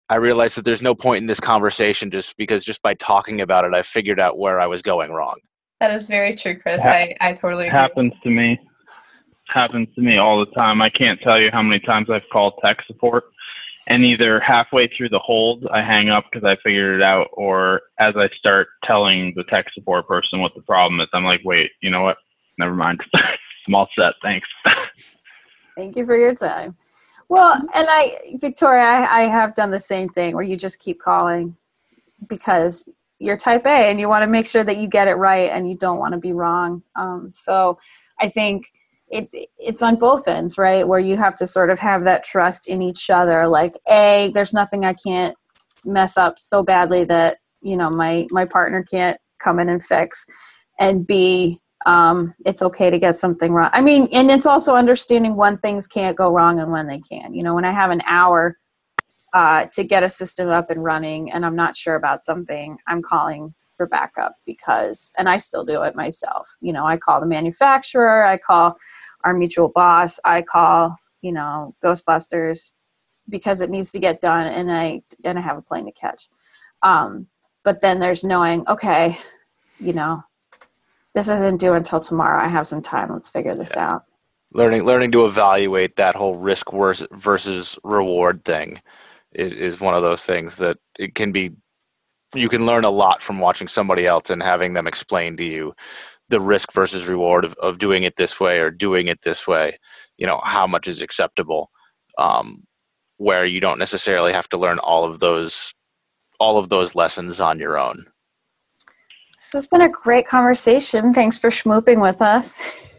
I realized that there's no point in this conversation just because just by talking about it, I figured out where I was going wrong. That is very true, Chris. Ha- I, I totally agree. Happens to me. Happens to me all the time. I can't tell you how many times I've called tech support, and either halfway through the hold, I hang up because I figured it out, or as I start telling the tech support person what the problem is, I'm like, wait, you know what? Never mind. I'm all set. Thanks. Thank you for your time. Well, and I, Victoria, I, I have done the same thing where you just keep calling because you're type A and you want to make sure that you get it right and you don't want to be wrong. Um, so I think it it's on both ends, right? Where you have to sort of have that trust in each other. Like, A, there's nothing I can't mess up so badly that, you know, my, my partner can't come in and fix. And B, um, it's okay to get something wrong. I mean, and it's also understanding when things can't go wrong and when they can. You know, when I have an hour uh, to get a system up and running and I'm not sure about something, I'm calling for backup because, and I still do it myself. You know, I call the manufacturer, I call our mutual boss, I call, you know, Ghostbusters because it needs to get done and I, and I have a plane to catch. Um, but then there's knowing, okay, you know, this isn't due until tomorrow. I have some time. Let's figure this Yeah. out. Learning, learning to evaluate that whole risk vers- versus reward thing is, is one of those things that it can be, you can learn a lot from watching somebody else and having them explain to you the risk versus reward of, of doing it this way or doing it this way, you know, how much is acceptable, um, where you don't necessarily have to learn all of those, all of those lessons on your own. So it's been a great conversation. Thanks for schmooping with us.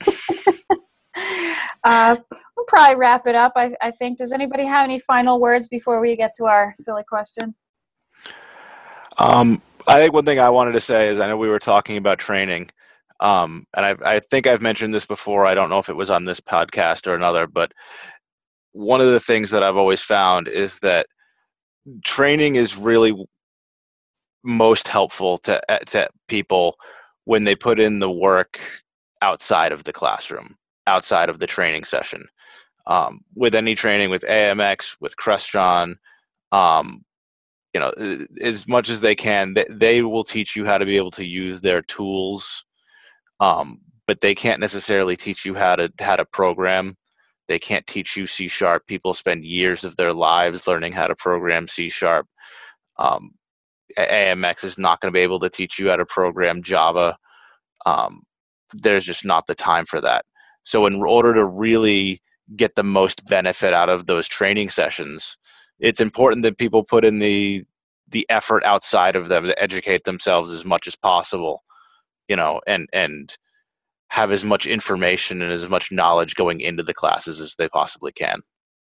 uh, we'll probably wrap it up. I, I think. Does anybody have any final words before we get to our silly question? Um, I think one thing I wanted to say is I know we were talking about training, um, and I, I think I've mentioned this before. I don't know if it was on this podcast or another, but one of the things that I've always found is that training is really most helpful to to people when they put in the work outside of the classroom, outside of the training session. Um, with any training, with A M X, with Crestron, um, you know, as much as they can, they, they will teach you how to be able to use their tools, um, but they can't necessarily teach you how to how to program. They can't teach you C sharp. People spend years of their lives learning how to program C sharp. Um, A M X is not going to be able to teach you how to program Java. Um, there's just not the time for that. So in order to really get the most benefit out of those training sessions, it's important that people put in the the effort outside of them to educate themselves as much as possible, you know, and and have as much information and as much knowledge going into the classes as they possibly can.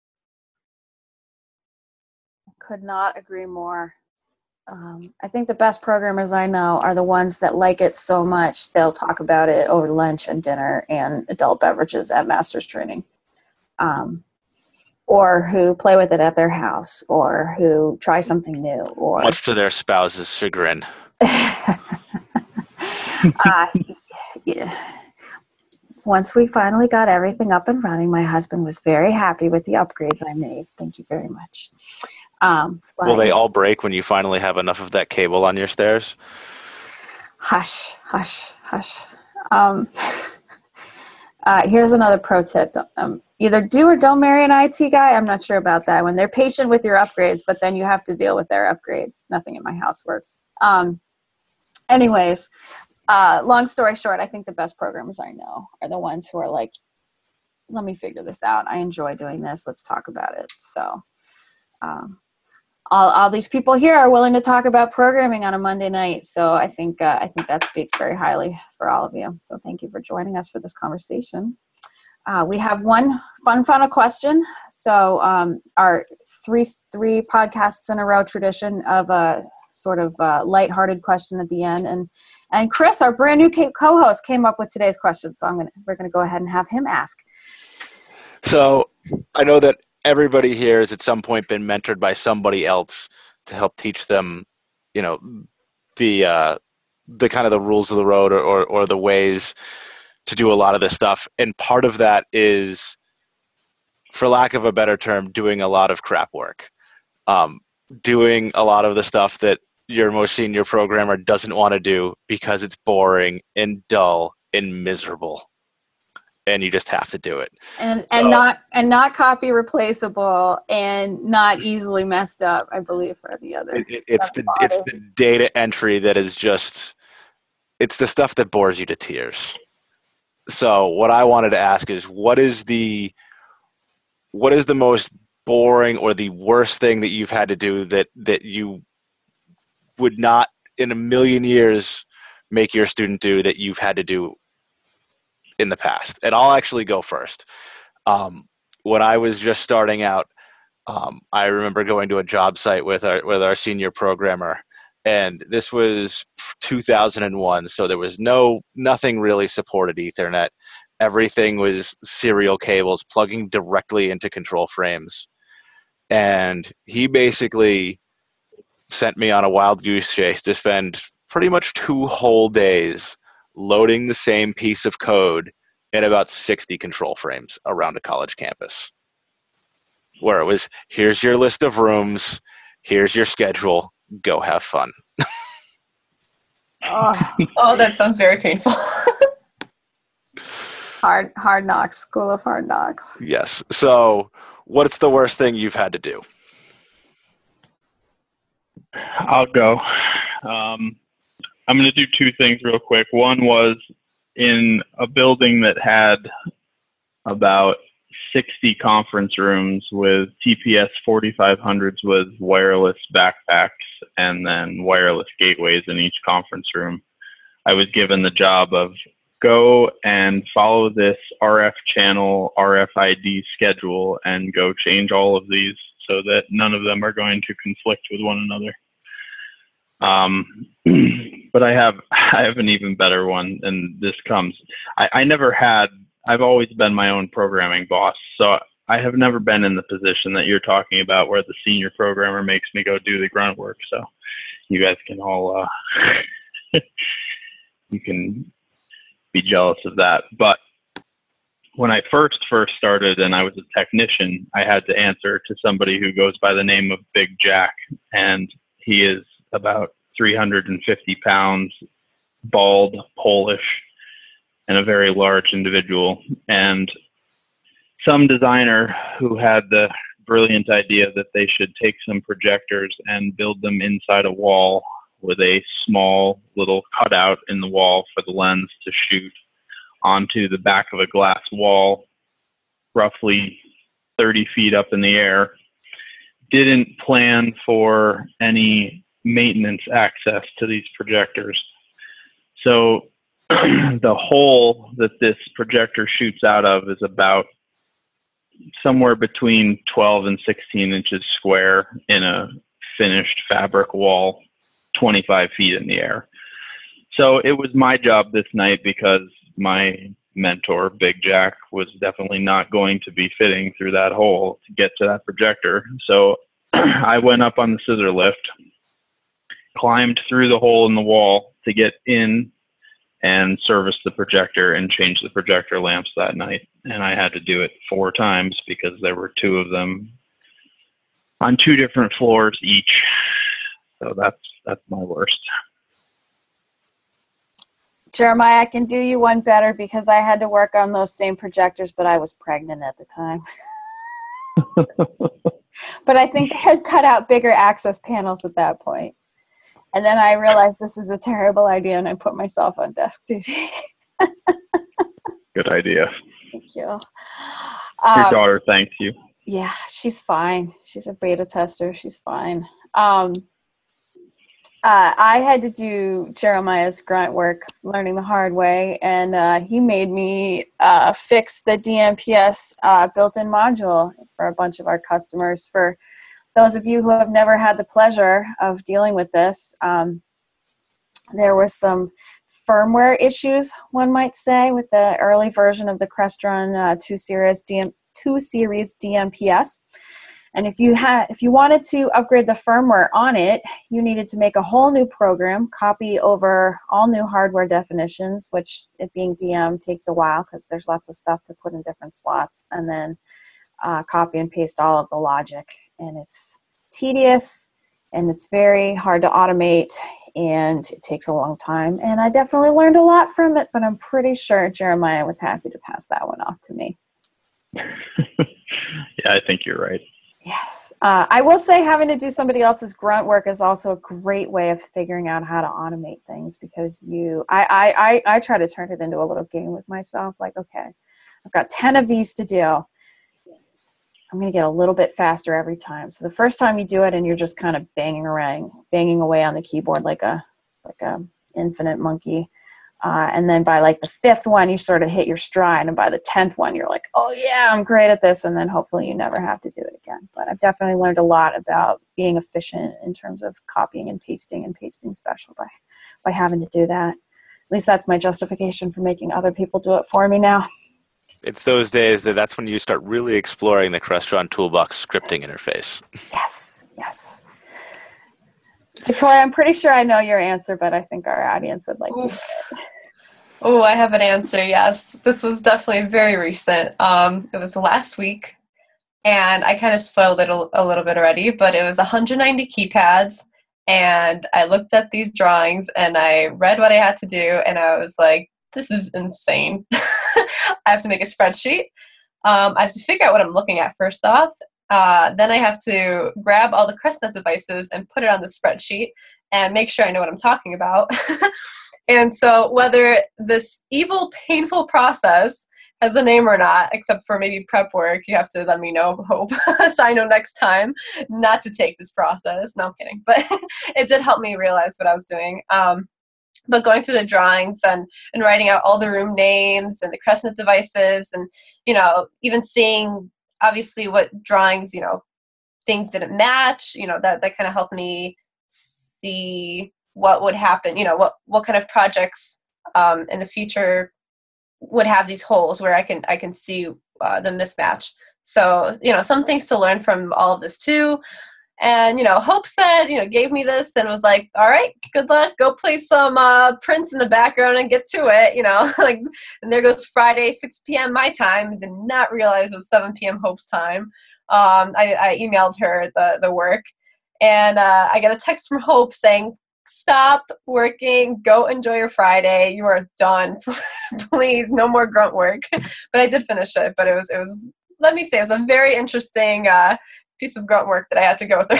Could not agree more. Um, I think the best programmers I know are the ones that like it so much they'll talk about it over lunch and dinner and adult beverages at master's training, um, or who play with it at their house, or who try something new, or Much to their spouse's chagrin. uh, yeah. Once we finally got everything up and running, my husband was very happy with the upgrades I made. Thank you very much. Um, Will they all break when you finally have enough of that cable on your stairs? Hush, hush, hush. Um, uh, here's another pro tip. Um, either do or don't marry an I T guy. I'm not sure about that. When they're patient with your upgrades, but then you have to deal with their upgrades. Nothing in my house works. Um, anyways, uh, long story short, I think the best programmers I know are the ones who are like, let me figure this out. I enjoy doing this. Let's talk about it. So, um, All, all these people here are willing to talk about programming on a Monday night. So I think uh, I think that speaks very highly for all of you. So thank you for joining us for this conversation. Uh, we have one fun final question. So um, our three three podcasts in a row tradition of a sort of uh, lighthearted question at the end. And and Chris, our brand new co-host, came up with today's question. So I'm gonna we're gonna go ahead and have him ask. So I know that everybody here has at some point been mentored by somebody else to help teach them, you know, the uh, the kind of the rules of the road or, or, or the ways to do a lot of this stuff. And part of that is, for lack of a better term, doing a lot of crap work. Um, doing a lot of the stuff that your most senior programmer doesn't want to do because it's boring and dull and miserable, and you just have to do it. And and So, not and not copy replaceable and not easily messed up, I believe, for the other. it, it, it's the it's the data entry that is just it's the stuff that bores you to tears. So what I wanted to ask is, what is the what is the most boring or the worst thing that you've had to do that that you would not in a million years make your student do that you've had to do in the past? And I'll actually go first. Um, when I was just starting out, um, I remember going to a job site with our with our senior programmer, and this was two thousand one, so there was no nothing really supported Ethernet. Everything was serial cables plugging directly into control frames. And he basically sent me on a wild goose chase to spend pretty much two whole days loading the same piece of code in about sixty control frames around a college campus, where it was, here's your list of rooms, here's your schedule, go have fun. Oh, Oh, that sounds very painful. hard hard knocks, school of hard knocks. Yes. So what's the worst thing you've had to do? I'll go. Um, I'm going to do two things real quick. One was in a building that had about sixty conference rooms with T P S forty-five hundreds with wireless backpacks and then wireless gateways in each conference room. I was given the job of go and follow this R F channel R F I D schedule and go change all of these so that none of them are going to conflict with one another. Um, but I have I have an even better one, and this comes. I, I never had. I've always been my own programming boss, so I have never been in the position that you're talking about, where the senior programmer makes me go do the grunt work. So you guys can all uh, you can be jealous of that. But when I first first started and I was a technician, I had to answer to somebody who goes by the name of Big Jack, and he is about three hundred fifty pounds, bald, Polish, and a very large individual. And some designer who had the brilliant idea that they should take some projectors and build them inside a wall with a small little cutout in the wall for the lens to shoot onto the back of a glass wall, roughly thirty feet up in the air, didn't plan for any maintenance access to these projectors. So the hole that this projector shoots out of is about somewhere between twelve and sixteen inches square in a finished fabric wall, twenty-five feet in the air. So it was my job this night, because my mentor, Big Jack, was definitely not going to be fitting through that hole to get to that projector. So I went up on the scissor lift, climbed through the hole in the wall to get in and service the projector and change the projector lamps that night. And I had to do it four times because there were two of them on two different floors each. So that's that's my worst. Jeremiah, I can do you one better, because I had to work on those same projectors, but I was pregnant at the time. But I think I had cut out bigger access panels at that point. And then I realized this is a terrible idea, and I put myself on desk duty. Good idea. Thank you. Your Um, daughter thanks you. yeah, she's fine. She's a beta tester. She's fine. Um, uh, I had to do Jeremiah's grunt work, learning the hard way, and uh, he made me uh, fix the D M P S uh, built-in module for a bunch of our customers. For those of you who have never had the pleasure of dealing with this, um, there was some firmware issues, one might say, with the early version of the Crestron uh, two series D M two series D M P S. And if you had, if you wanted to upgrade the firmware on it, you needed to make a whole new program, copy over all new hardware definitions, which, it being D M, takes a while because there's lots of stuff to put in different slots, and then uh, copy and paste all of the logic. And it's tedious, and it's very hard to automate, and it takes a long time. And I definitely learned a lot from it, but I'm pretty sure Jeremiah was happy to pass that one off to me. Yeah, I think you're right. Yes. Uh, I will say having to do somebody else's grunt work is also a great way of figuring out how to automate things, because you, I, I, I, I try to turn it into a little game with myself. Like, okay, I've got ten of these to do. I'm going to get a little bit faster every time. So the first time you do it and you're just kind of banging around, banging away on the keyboard like a, like a infinite monkey. Uh, and then by like the fifth one, you sort of hit your stride. And by the tenth one, you're like, oh yeah, I'm great at this. And then hopefully you never have to do it again. But I've definitely learned a lot about being efficient in terms of copying and pasting and pasting special by, by having to do that. At least that's my justification for making other people do it for me now. It's those days that that's when you start really exploring the Crestron Toolbox scripting interface. Yes, yes. Victoria, I'm pretty sure I know your answer, but I think our audience would like Oof. to hear it. Oh, I have an answer, yes. This was definitely very recent. Um, it was last week, and I kind of spoiled it a, a little bit already, but it was one hundred ninety keypads, and I looked at these drawings, and I read what I had to do, and I was like, this is insane. I have to make a spreadsheet. Um, I have to figure out what I'm looking at first off. Uh, then I have to grab all the CrestNet devices and put it on the spreadsheet and make sure I know what I'm talking about. And so whether this evil, painful process has a name or not, except for maybe prep work, you have to let me know, hope, so I know next time not to take this process. No, I'm kidding. But it did help me realize what I was doing. Um, but going through the drawings and, and writing out all the room names and the CrestNet devices and, you know, even seeing obviously what drawings, you know, things didn't match, you know, that, that kind of helped me see what would happen, you know, what, what kind of projects um, in the future would have these holes where I can, I can see uh, the mismatch. So, you know, some things to learn from all of this too. And, you know, Hope said, you know, gave me this and was like, all right, good luck. Go play some uh, Prince in the background and get to it, you know, like, and there goes Friday, six p.m. my time. Did not realize it was seven p.m. Hope's time. Um, I, I emailed her the, the work, and uh, I got a text from Hope saying, stop working, go enjoy your Friday. You are done. Please, no more grunt work. But I did finish it, but it was, it was, let me say, it was a very interesting uh, piece of grunt work that I had to go through.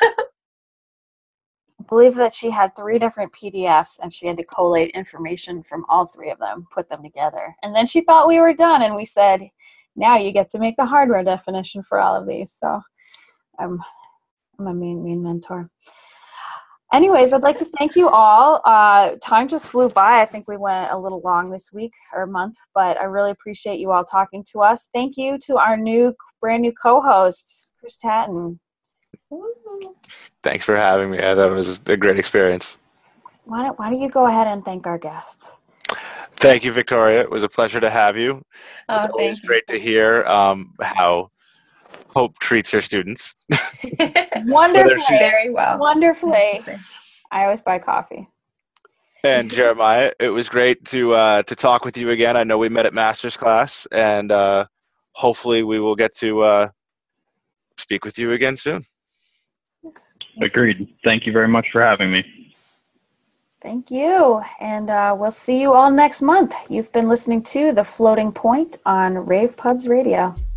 I believe that she had three different P D Fs and she had to collate information from all three of them, put them together. And then she thought we were done, and we said, now you get to make the hardware definition for all of these. So I'm, I'm a mean, mean mentor. Anyways, I'd like to thank you all. Uh, time just flew by. I think we went a little long this week or month, but I really appreciate you all talking to us. Thank you to our new, brand new co-hosts, Chris Hatton. Thanks for having me. I thought it was a great experience. Why don't, why don't you go ahead and thank our guests? Thank you, Victoria. It was a pleasure to have you. Oh, it's always you. great to hear um, how Hope treats her students. Wonderfully. Very well. Wonderfully. I always buy coffee. And Jeremiah, it was great to uh, to talk with you again. I know we met at master's class, and uh, hopefully we will get to uh, speak with you again soon. Agreed. Thank you very much for having me. Thank you. And uh, we'll see you all next month. You've been listening to The Floating Point on Rave Pubs Radio.